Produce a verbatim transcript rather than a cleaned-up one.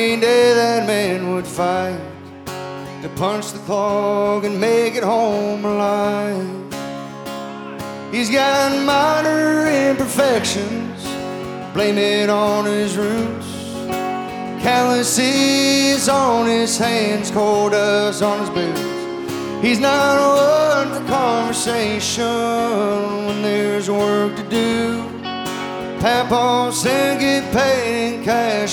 any day that man would fight to punch the clock and make it home alive. He's got minor imperfections, blame it on his roots. Calluses on his hands, coal dust on his boots. He's not one for conversation when there's work to do. Papa said get paid in cash